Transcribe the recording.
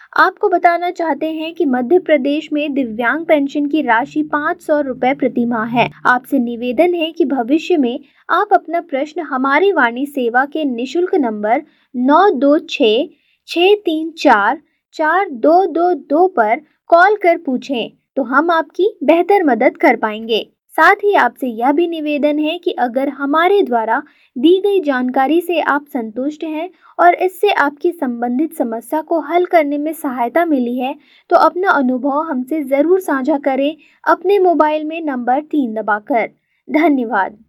आपको बताना चाहते हैं कि मध्य प्रदेश में दिव्यांग पेंशन की राशि 500 रुपए प्रति माह है। आपसे निवेदन है कि भविष्य में आप अपना प्रश्न हमारी वाणी सेवा के निशुल्क नंबर 926-634-4222 पर कॉल कर पूछें, तो हम आपकी बेहतर मदद कर पाएंगे। साथ ही आपसे यह भी निवेदन है कि अगर हमारे द्वारा दी गई जानकारी से आप संतुष्ट हैं और इससे आपकी संबंधित समस्या को हल करने में सहायता मिली है, तो अपना अनुभव हमसे ज़रूर साझा करें अपने मोबाइल में नंबर 3 दबाकर। धन्यवाद।